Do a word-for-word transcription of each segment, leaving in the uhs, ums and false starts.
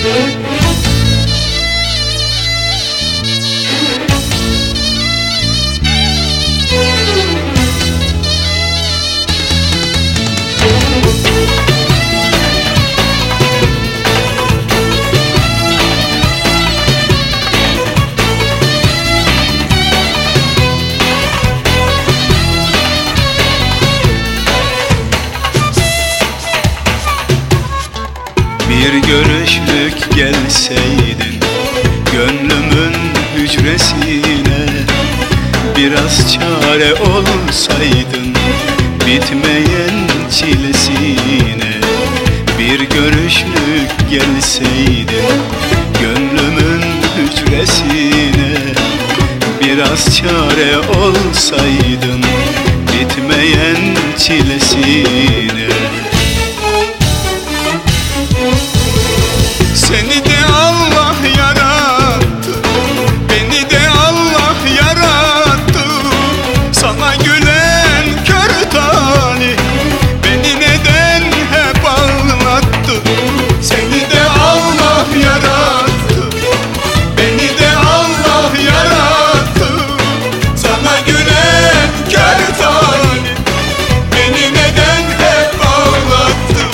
Bir görüşlük gelseydin gönlümün hücresine, biraz çare olsaydın bitmeyen çilesine. Bir görüşlük gelseydin gönlümün hücresine, biraz çare olsaydın bitmeyen çilesine. Seni de Allah yarattı, beni de Allah yarattı. Sana gülen kör talih beni neden hep ağlattı. Seni de Allah yarattı, beni de Allah yarattı. Sana gülen kör talih beni neden hep ağlattı.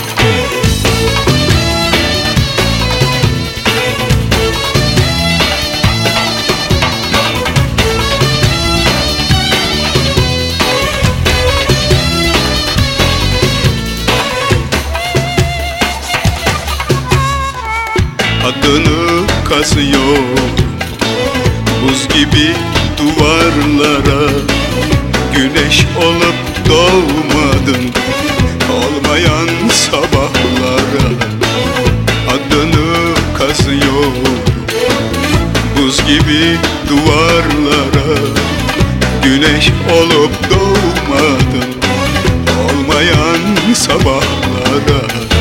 Adını kazıyor buz gibi duvarlara. Güneş olup doğmadın olmayan sabahlara. Adını kazıyor buz gibi duvarlara. Güneş olup doğmadın olmayan sabahlara.